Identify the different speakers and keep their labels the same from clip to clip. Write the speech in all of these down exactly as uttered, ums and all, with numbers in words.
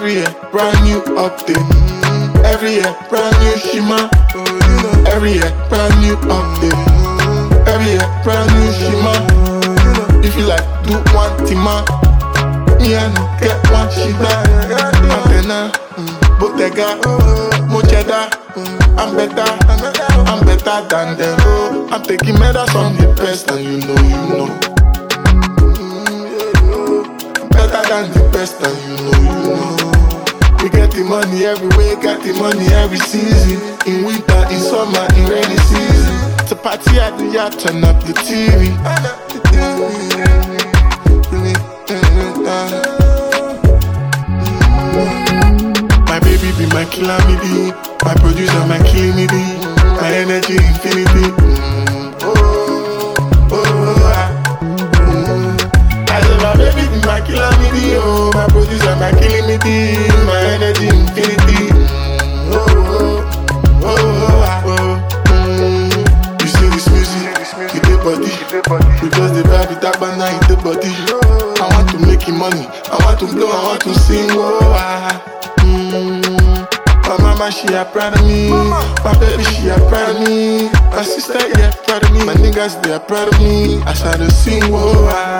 Speaker 1: Every year, brand new update. Every year, brand new shima. Every year, brand new update. Every year, brand new shima. If you like, do one tima. Me I no get one shida. Antenna, Bottega, Mocheda. I'm better, I'm better than them. I'm taking medals from the best, and you know, you know. Better than the best, and you know, you know. We get the money everywhere, get the money every season. In winter, in summer, in rainy season. It's a party at the yacht, turn up the T V. My baby be my calamity. My producer, my killing me. My energy infinity. Oh, oh, oh, ah. I said my baby be my calamity. Oh, my producer, my killing me. My energy infinity. Oh, oh, oh, oh, ah. Oh. You see this music, it the body. Because the vibe it up and now it the body. I want to make money, I want to blow, I want to sing. Oh, ah. Mm. My mama, she a proud of me. My baby, she a proud of me. My sister, yeah, proud of me. My niggas, they are proud of me. I start to sing, oh, ah.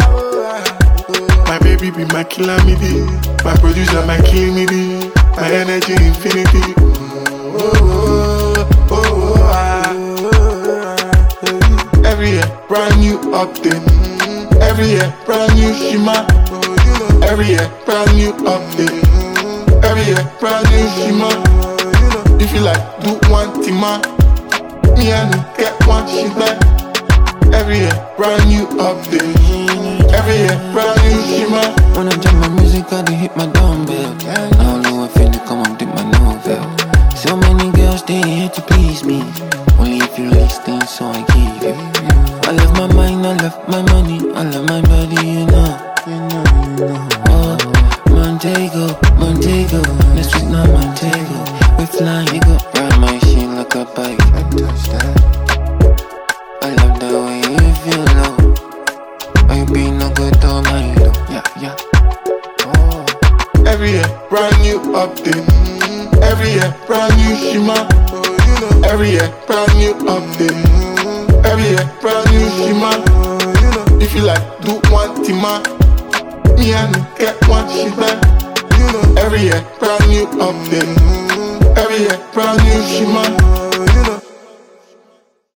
Speaker 1: My baby be my calamity. My producer, my killing. My energy infinity. Oh, oh, oh, oh, ah. Every year, brand new update. Every year, brand new shima. Every year, brand new update. Every year, brand new shima. If you like, do one tima. Me I no get one shida. Every year, brand new update. Every year, brand new shima.
Speaker 2: When I jam my music, I dey hit my dumbbell. Now know I feel to come and dip my novel. So many girls, they here to please me. Only if you listen, so I give you. I love my mind, I love my money, I love my body, you know. You know, you know. Oh, Montego, Montego, next week now Montego. We flying, you go ride my shit like a bike. I touch that. I love the way you feel low. I be no good on my low. Yeah, yeah. Oh.
Speaker 1: Every year, brand new update. Every year, brand new shima. Every year, brand new update. Every year, brand new shima. If you like, do one tima. Me I no get one shida. Every year, brand new update. Every year, brand new shima.